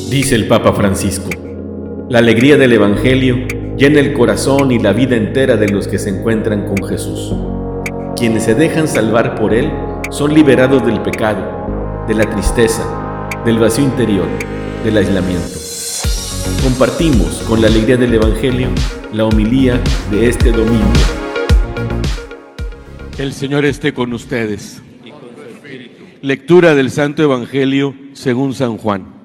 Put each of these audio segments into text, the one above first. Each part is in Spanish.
Dice el Papa Francisco: la alegría del Evangelio llena el corazón y la vida entera de los que se encuentran con Jesús. Quienes se dejan salvar por Él son liberados del pecado, de la tristeza, del vacío interior, del aislamiento. Compartimos con la alegría del Evangelio la homilía de este domingo. El Señor esté con ustedes. Y con su espíritu. Lectura del Santo Evangelio según San Juan.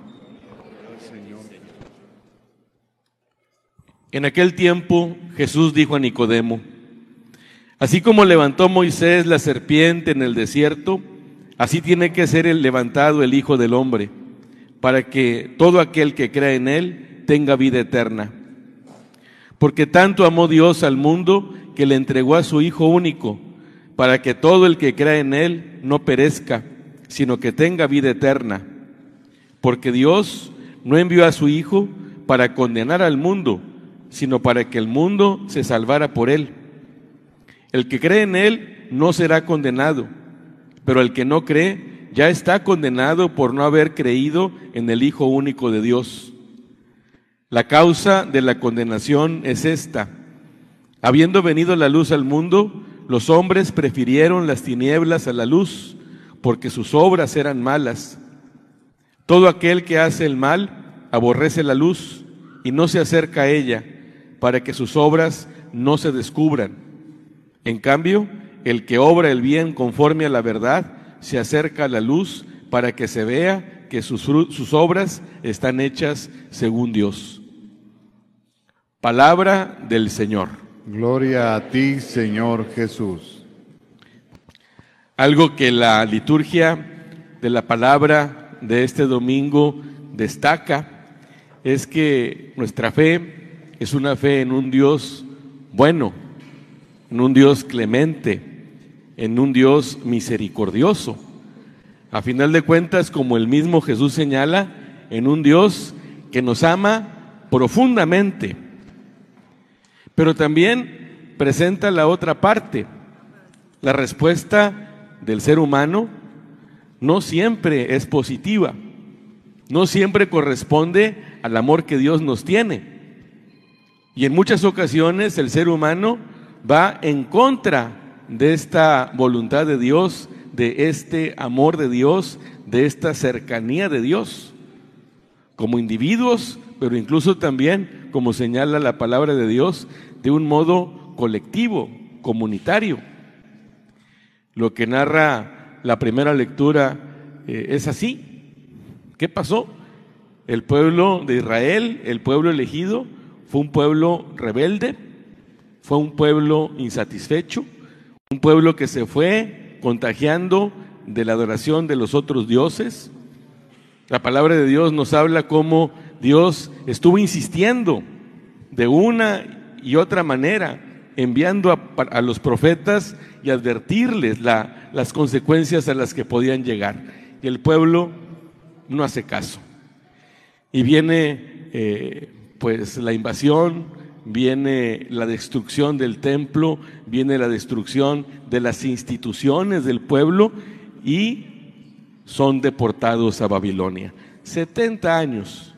En aquel tiempo Jesús dijo a Nicodemo: así como levantó Moisés la serpiente en el desierto, así tiene que ser levantado el Hijo del Hombre, para que todo aquel que crea en Él tenga vida eterna. Porque tanto amó Dios al mundo que le entregó a su Hijo único, para que todo el que crea en Él no perezca, sino que tenga vida eterna. Porque Dios no envió a su Hijo para condenar al mundo, sino para que el mundo se salvara por Él. El que cree en Él no será condenado, pero el que no cree ya está condenado por no haber creído en el Hijo único de Dios. La causa de la condenación es esta: habiendo venido la luz al mundo, los hombres prefirieron las tinieblas a la luz, porque sus obras eran malas. Todo aquel que hace el mal aborrece la luz y no se acerca a ella, para que sus obras no se descubran. En cambio, el que obra el bien conforme a la verdad se acerca a la luz, para que se vea que sus obras están hechas según Dios. Palabra del Señor. Gloria a ti, Señor Jesús. Algo que la liturgia de la palabra de este domingo destaca es que nuestra fe es una fe en un Dios bueno, en un Dios clemente, en un Dios misericordioso. A final de cuentas, como el mismo Jesús señala, en un Dios que nos ama profundamente. Pero también presenta la otra parte. La respuesta del ser humano no siempre es positiva, no siempre corresponde al amor que Dios nos tiene. Y en muchas ocasiones el ser humano va en contra de esta voluntad de Dios, de este amor de Dios, de esta cercanía de Dios, como individuos, pero incluso también, como señala la palabra de Dios, de un modo colectivo, comunitario. Lo que narra la primera lectura es así. ¿Qué pasó? El pueblo de Israel, el pueblo elegido, fue un pueblo rebelde, fue un pueblo insatisfecho, un pueblo que se fue contagiando de la adoración de los otros dioses. La palabra de Dios nos habla cómo Dios estuvo insistiendo de una y otra manera, enviando a los profetas y advertirles las consecuencias a las que podían llegar. Y el pueblo no hace caso. Y viene pues la invasión, viene la destrucción del templo, viene la destrucción de las instituciones del pueblo y son deportados a Babilonia. 70 años.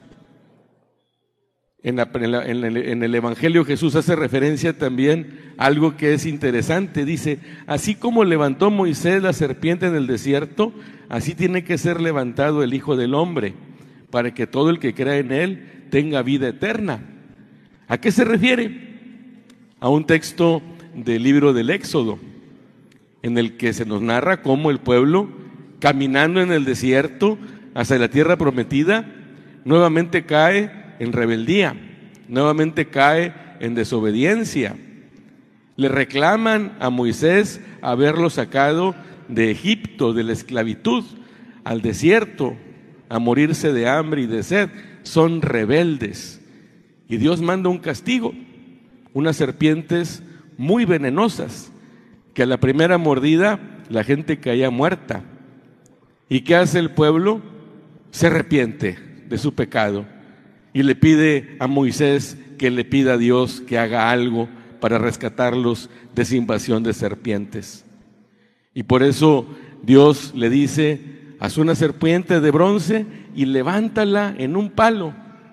En el Evangelio Jesús hace referencia también a algo que es interesante. Dice: así como levantó Moisés la serpiente en el desierto, así tiene que ser levantado el Hijo del Hombre, para que todo el que crea en Él tenga vida eterna. ¿A qué se refiere? A un texto del libro del Éxodo, en el que se nos narra cómo el pueblo, caminando en el desierto hacia la tierra prometida, nuevamente cae en rebeldía, nuevamente cae en desobediencia. Le reclaman a Moisés haberlo sacado de Egipto, de la esclavitud, al desierto, a morirse de hambre y de sed. Son rebeldes. Y Dios manda un castigo, unas serpientes muy venenosas, que a la primera mordida la gente caía muerta. ¿Y qué hace el pueblo? Se arrepiente de su pecado y le pide a Moisés que le pida a Dios que haga algo para rescatarlos de esa invasión de serpientes. Y por eso Dios le dice: haz una serpiente de bronce y levántala en un palo.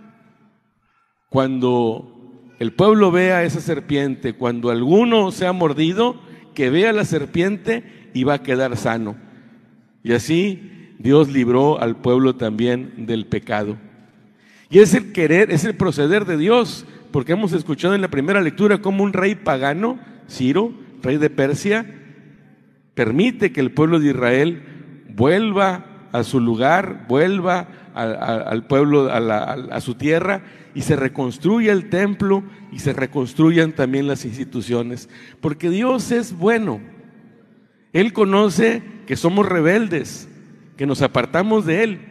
Cuando el pueblo vea a esa serpiente, cuando alguno sea mordido, que vea la serpiente y va a quedar sano. Y así Dios libró al pueblo también del pecado. Y es el querer, es el proceder de Dios, porque hemos escuchado en la primera lectura cómo un rey pagano, Ciro, rey de Persia, permite que el pueblo de Israel vuelva a su lugar, vuelva al pueblo, a su tierra, y se reconstruya el templo y se reconstruyan también las instituciones, porque Dios es bueno. Él conoce que somos rebeldes, que nos apartamos de Él.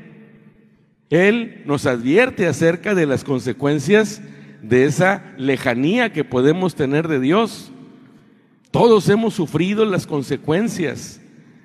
Él nos advierte acerca de las consecuencias de esa lejanía que podemos tener de Dios. Todos hemos sufrido las consecuencias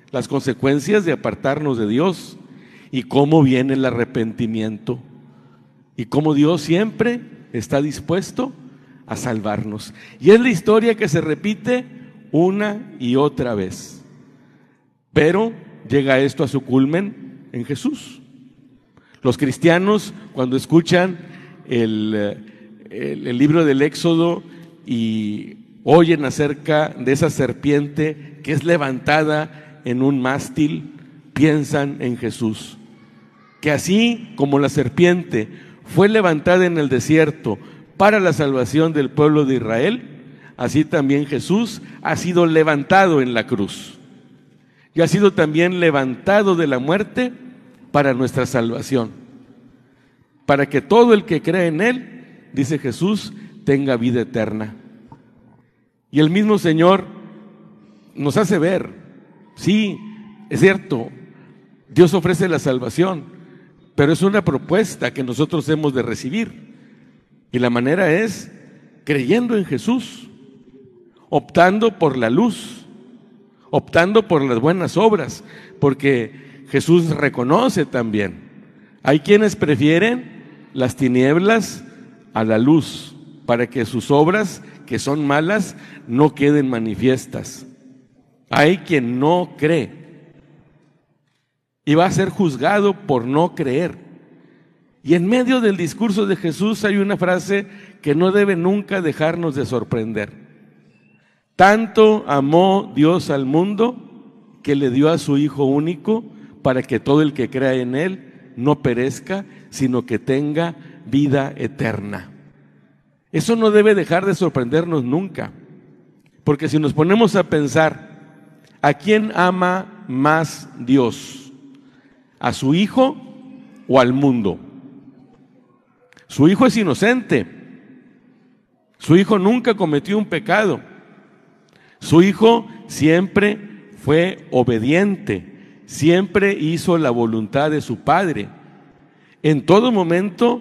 de apartarnos de Dios, y cómo viene el arrepentimiento, y cómo Dios siempre está dispuesto a salvarnos. Y es la historia que se repite una y otra vez. Pero llega esto a su culmen en Jesús. Los cristianos, cuando escuchan el libro del Éxodo y oyen acerca de esa serpiente que es levantada en un mástil, piensan en Jesús. Que así como la serpiente fue levantada en el desierto para la salvación del pueblo de Israel, así también Jesús ha sido levantado en la cruz. Y ha sido también levantado de la muerte para nuestra salvación. Para que todo el que cree en Él, dice Jesús, tenga vida eterna. Y el mismo Señor nos hace ver, sí, es cierto, Dios ofrece la salvación, pero es una propuesta que nosotros hemos de recibir. Y la manera es creyendo en Jesús, optando por la luz, optando por las buenas obras, porque Jesús reconoce también, hay quienes prefieren las tinieblas a la luz, para que sus obras, que son malas, no queden manifiestas. Hay quien no cree y va a ser juzgado por no creer. Y en medio del discurso de Jesús hay una frase que no debe nunca dejarnos de sorprender. Tanto amó Dios al mundo que le dio a su Hijo único para que todo el que crea en Él no perezca, sino que tenga vida eterna. Eso no debe dejar de sorprendernos nunca, porque si nos ponemos a pensar, ¿a quién ama más Dios? ¿A su Hijo o al mundo? Su Hijo es inocente, su Hijo nunca cometió un pecado, su Hijo siempre fue obediente, siempre hizo la voluntad de su Padre. En todo momento,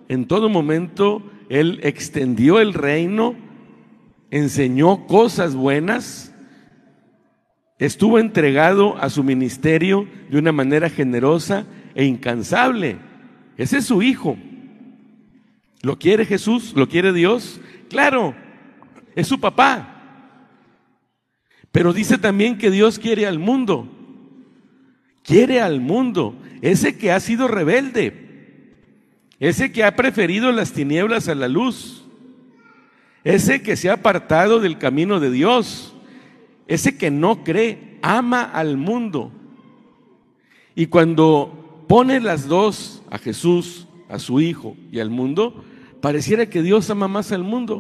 Él extendió el reino, enseñó cosas buenas, estuvo entregado a su ministerio de una manera generosa e incansable. Ese es su Hijo. ¿Lo quiere Jesús? ¿Lo quiere Dios? Claro, es su papá. Pero dice también que Dios quiere al mundo. Quiere al mundo, ese que ha sido rebelde, ese que ha preferido las tinieblas a la luz, ese que se ha apartado del camino de Dios, ese que no cree, ama al mundo. Y cuando pone las dos, a Jesús, a su Hijo y al mundo, pareciera que Dios ama más al mundo.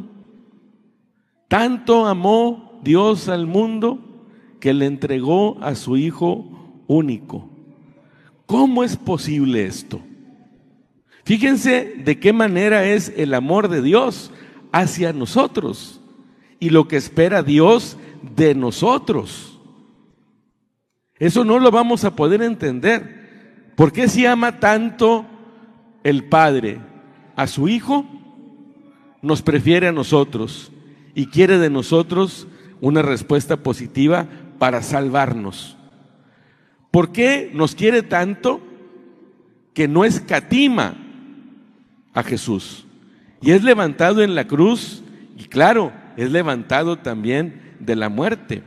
Tanto amó Dios al mundo que le entregó a su Hijo único. ¿Cómo es posible esto? Fíjense de qué manera es el amor de Dios hacia nosotros y lo que espera Dios de nosotros. Eso no lo vamos a poder entender. ¿Por qué si ama tanto el Padre a su Hijo, nos prefiere a nosotros y quiere de nosotros una respuesta positiva para salvarnos? ¿Por qué nos quiere tanto que no escatima a Jesús? Y es levantado en la cruz, y claro, es levantado también de la muerte.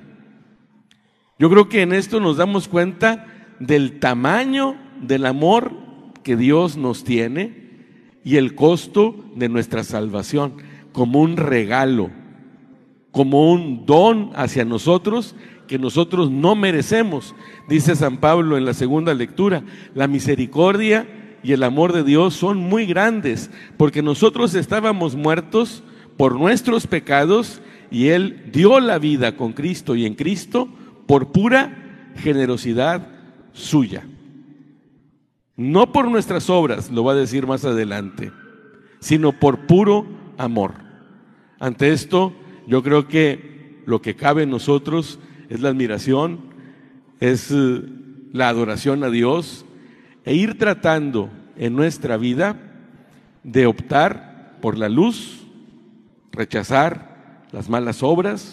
Yo creo que en esto nos damos cuenta del tamaño del amor que Dios nos tiene y el costo de nuestra salvación, como un regalo, como un don hacia nosotros que nosotros no merecemos. Dice San Pablo en la segunda lectura, la misericordia y el amor de Dios son muy grandes, porque nosotros estábamos muertos por nuestros pecados y Él dio la vida con Cristo y en Cristo por pura generosidad suya. No por nuestras obras, lo va a decir más adelante, sino por puro amor. Ante esto, yo creo que lo que cabe en nosotros es la admiración, es la adoración a Dios e ir tratando en nuestra vida de optar por la luz, rechazar las malas obras,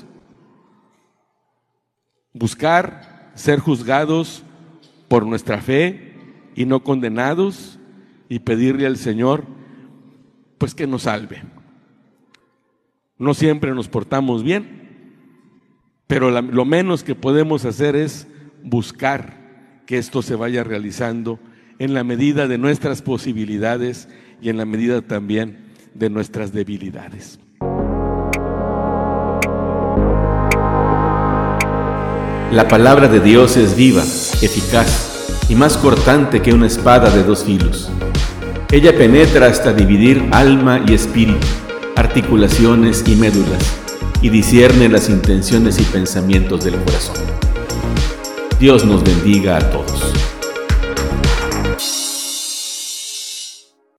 buscar ser juzgados por nuestra fe y no condenados, y pedirle al Señor pues que nos salve. No siempre nos portamos bien, pero lo menos que podemos hacer es buscar que esto se vaya realizando en la medida de nuestras posibilidades y en la medida también de nuestras debilidades. La palabra de Dios es viva, eficaz y más cortante que una espada de dos filos. Ella penetra hasta dividir alma y espíritu, articulaciones y médulas, y discierne las intenciones y pensamientos del corazón. Dios nos bendiga a todos.